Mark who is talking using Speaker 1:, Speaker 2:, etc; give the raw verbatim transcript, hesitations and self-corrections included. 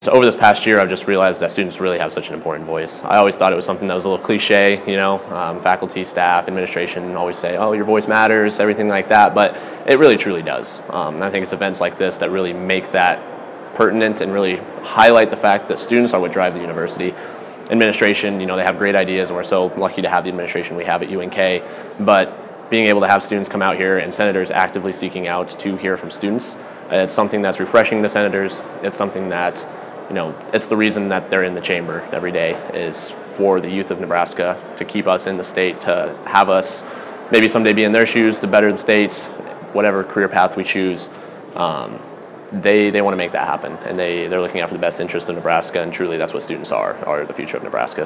Speaker 1: So over this past year, I've just realized that students really have such an important voice. I always thought it was something that was a little cliche, you know, um, faculty, staff, administration always say, oh, your voice matters, everything like that, but it really truly does. Um, and I think it's events like this that really make that pertinent and really highlight the fact that students are what drive the university. Administration, you know, they have great ideas, and we're so lucky to have the administration we have at U N K, but being able to have students come out here and senators actively seeking out to hear from students, it's something that's refreshing to senators. It's something that, you know, it's the reason that they're in the chamber every day, is for the youth of Nebraska, to keep us in the state, to have us maybe someday be in their shoes, to better the state, whatever career path we choose. Um, they they want to make that happen, and they, they're looking out for the best interest of Nebraska, and truly that's what students are, are the future of Nebraska.